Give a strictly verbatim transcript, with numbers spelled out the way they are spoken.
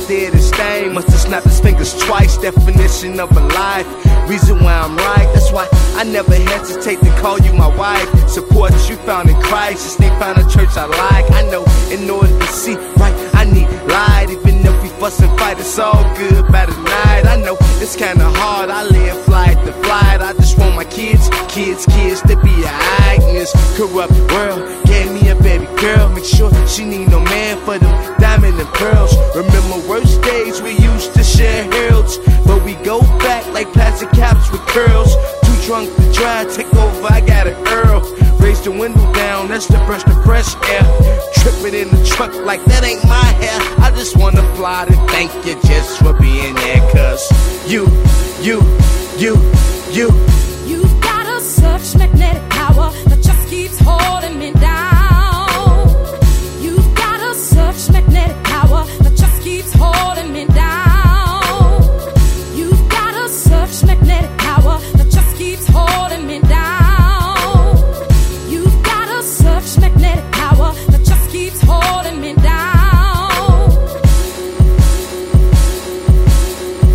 dead and stained. Must have snapped his fingers twice. Definition of a life. Reason why I'm right. That's why I never hesitate to call you my wife. Support you found in Christ. Just they found a church I like. I know in order to see right, I need light. Even if we fuss and fight, it's all good by the night. I know it's kinda hard. I live flight to flight. I just want my kids, kids, kids to be alright in this corrupt world. Gave me a baby girl. Make sure she need no man for them diamond and pearls. Remember worst days we used to share heralds, but we go back like plastic caps with curls. Too drunk to drive, take over, I got an Earl. Raise the window down, that's the brush the fresh air. Tripping in the truck like that ain't my hair. I just wanna fly to thank you just for being there. Cause you, you, you, you You've got a such magnetic